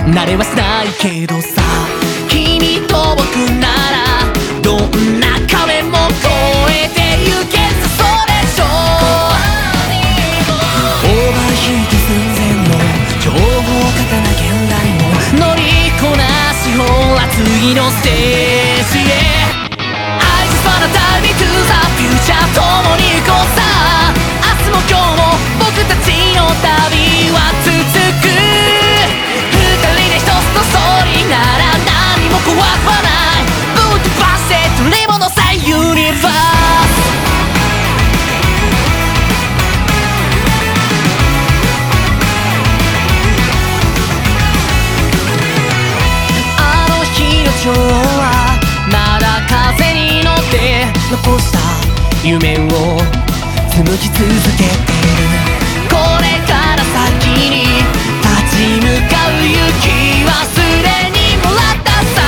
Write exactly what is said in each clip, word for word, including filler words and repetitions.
慣れはしないけどさ、君と僕ならどんな壁も越えてゆけるさ、それでしょ。オーバーヒート寸前の情報型な現代も乗りこなし、ほら次のステージへ。 I just wanna dive into the future 共に行こうさ。明日も今日も僕たちの旅は続く。ストーリーなら何も怖くはない。ぶっ飛ばして取り戻せユニバース。あの日の蝶はまだ風に乗って残した夢を紡ぎ続けてる。これから先に立ち向かう勇気はすでにもらったさ。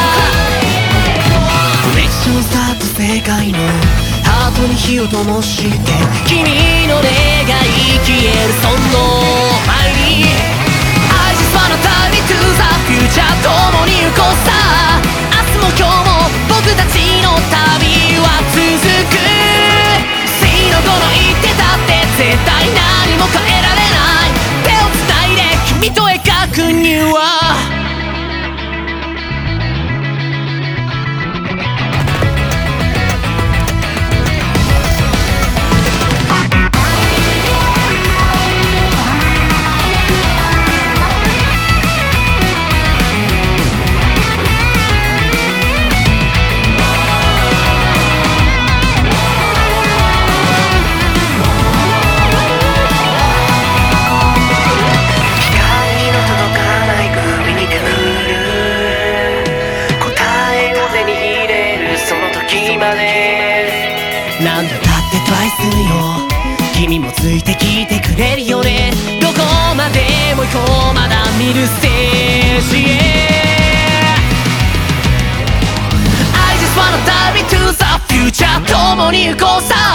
コネクションスタート世界のハートに火を灯して君の願い消えるその前に I just wanna dive into the future 共に行こうさ。明日も今日も僕たちの旅は続く。死の後の一手だって絶対何も変えられない。手を繋いで君と描くには何度だってトライするよ。君もついてきてくれるよね。どこまでも行こう、まだ見るステージへ。 I just wanna dive into the future 共に行こうさ。